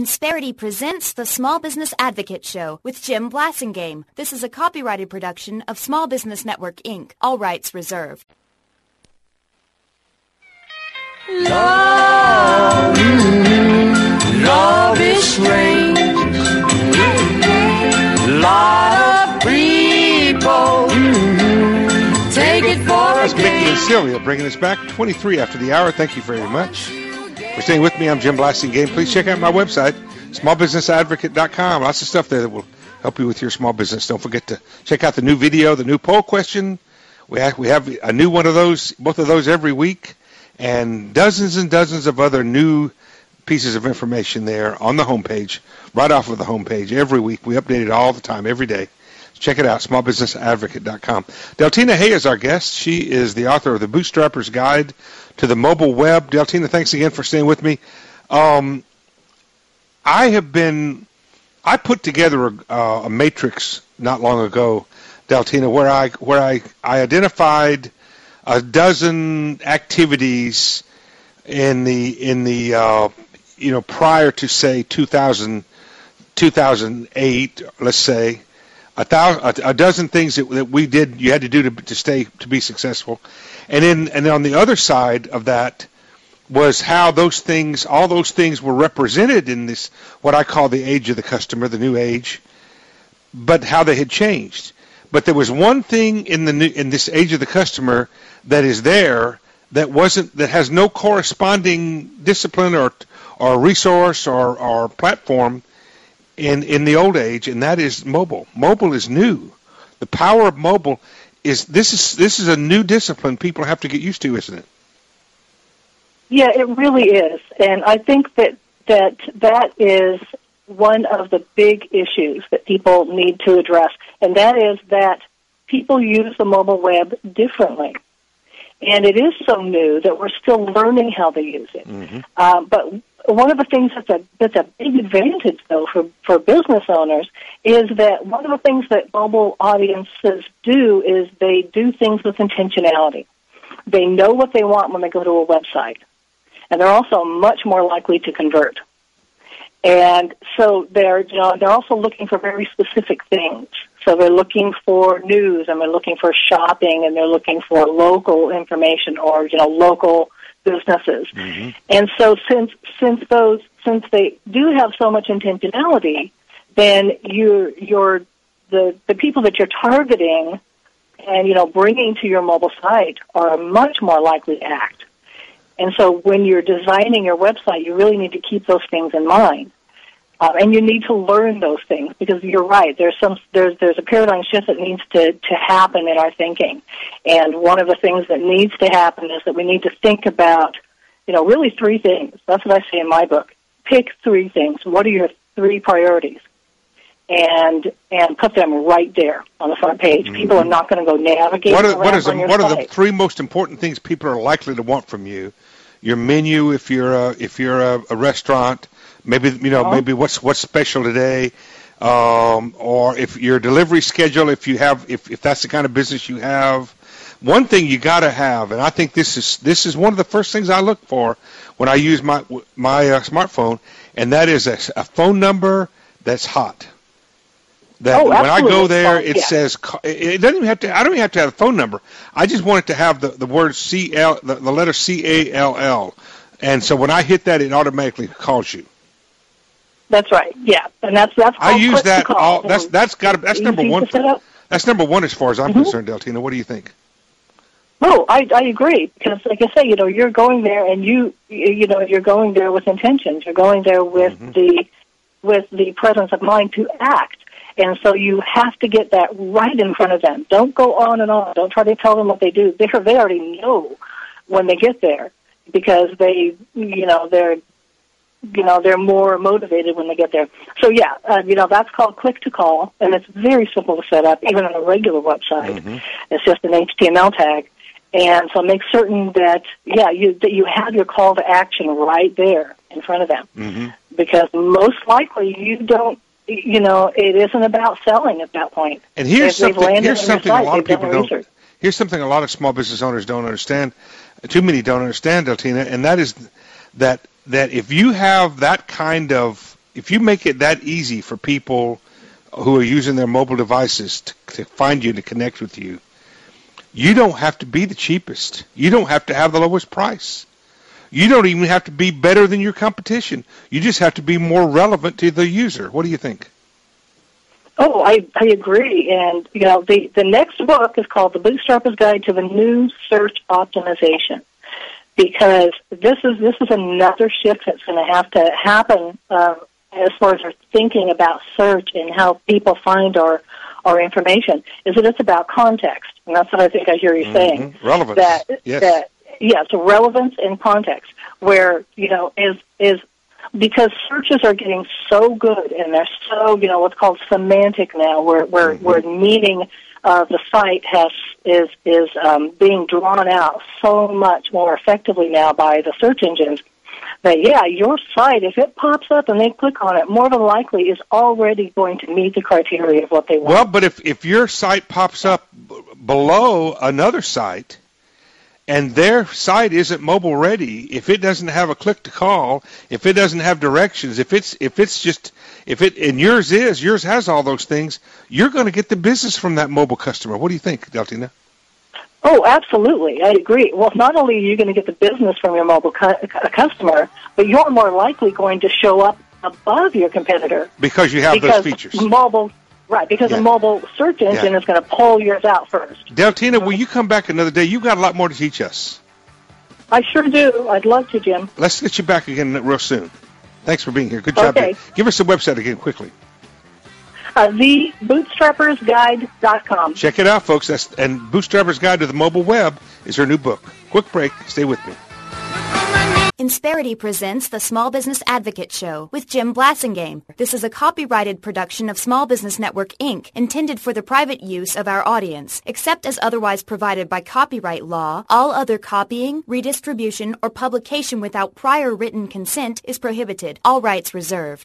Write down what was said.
Insperity presents the Small Business Advocate Show with Jim Blasingame. This is a copyrighted production of Small Business Network, Inc. All rights reserved. Love, love is strange. Lot of people take it for That's Mickey and Sylvia bringing us back 23 after the hour. Thank you very much for staying with me. I'm Jim Blasingame. Please check out my website, smallbusinessadvocate.com. Lots of stuff there that will help you with your small business. Don't forget to check out the new video, the new poll question. We have a new one of those, both of those every week, and dozens of other new pieces of information there on the homepage, right off of the homepage every week. We update it all the time, every day. Check it out, smallbusinessadvocate.com. Deltina Hay is our guest. She is the author of The Bootstrapper's Guide to the Mobile Web. Deltina, thanks again for staying with me. I put together a matrix not long ago, Deltina, where I identified a dozen activities in the prior to say 2008, let's say. A dozen things that we did, you had to do to be successful, and on the other side of that was how all those things were represented in this, what I call the age of the customer, the new age, but how they had changed. But there was one thing in this age of the customer that is there that has no corresponding discipline or resource or platform in the old age, and that is mobile. Mobile is new. The power of mobile is a new discipline people have to get used to, isn't it? Yeah, it really is. And I think that is one of the big issues that people need to address, and that is that people use the mobile web differently. And it is so new that we're still learning how to use it. Mm-hmm. But one of the things that's a big advantage, though, for business owners is that one of the things that mobile audiences do is they do things with intentionality. They know what they want when they go to a website, and they're also much more likely to convert. And so they're also looking for very specific things. So they're looking for news, and they're looking for shopping, and they're looking for local information or local businesses. Mm-hmm. And so since they do have so much intentionality, then the people that you're targeting and bringing to your mobile site are much more likely to act. And so when you're designing your website, you really need to keep those things in mind. And you need to learn those things, because you're right. There's a paradigm shift that needs to happen in our thinking. And one of the things that needs to happen is that we need to think about, really three things. That's what I say in my book. Pick three things. What are your three priorities? And put them right there on the front page. Mm-hmm. People are not going to go navigate What are the three most important things people are likely to want from you? Your menu, if you're a restaurant. Maybe maybe what's special today, or if your delivery schedule, if that's the kind of business you have. One thing you got to have, and I think this is one of the first things I look for when I use my smartphone, and that is a phone number that's hot. That when I go there, it says it doesn't even have to. I don't even have to have a phone number. I just want it to have the word CL, the letter CALL, and so when I hit that, it automatically calls you. That's right. Yeah, and that's. I use that. That's number one. That's number one as far as I'm concerned, Deltina. What do you think? Oh, I agree, because like I say, you're going there and you're going there with intentions. You're going there with the presence of mind to act, and so you have to get that right in front of them. Don't go on and on. Don't try to tell them what they do. They already know when they get there, because they're more motivated when they get there. So that's called click to call, and it's very simple to set up, even on a regular website. Mm-hmm. It's just an HTML tag, and so make certain that you have your call to action right there in front of them, mm-hmm. because most likely you don't. It isn't about selling at that point. And here's something a lot of people don't. Here's something a lot of small business owners don't understand. Too many don't understand, Deltina, and that is that if you have that kind of if you make it that easy for people who are using their mobile devices to find you, to connect with you, you don't have to be the cheapest. You don't have to have the lowest price. You don't even have to be better than your competition. You just have to be more relevant to the user. What do you think? Oh, I agree. And, the next book is called The Bootstrapper's Guide to the New Search Optimization, because this is another shift that's going to have to happen as far as our thinking about search and how people find our information, is that it's about context. And that's what I think I hear you saying. Relevance. So relevance and context, where, is because searches are getting so good and they're so, what's called semantic now, where meaning of the site is being drawn out so much more effectively now by the search engines, that, your site, if it pops up and they click on it, more than likely is already going to meet the criteria of what they want. Well, but if your site pops up below another site, and their site isn't mobile ready, if it doesn't have a click to call, if it doesn't have directions, and yours has all those things, you're going to get the business from that mobile customer. What do you think, Deltina? Oh, absolutely. I agree. Well, not only are you going to get the business from your mobile customer, but you're more likely going to show up above your competitor. Because you have those features. Because a mobile search engine is going to pull yours out first. Deltina, will you come back another day? You've got a lot more to teach us. I sure do. I'd love to, Jim. Let's get you back again real soon. Thanks for being here. Good job. Okay. Give us the website again quickly. TheBootstrappersGuide.com. Check it out, folks. And Bootstrapper's Guide to the Mobile Web is her new book. Quick break. Stay with me. Insperity presents the Small Business Advocate Show with Jim Blasingame. This is a copyrighted production of Small Business Network, Inc., intended for the private use of our audience. Except as otherwise provided by copyright law, all other copying, redistribution, or publication without prior written consent is prohibited. All rights reserved.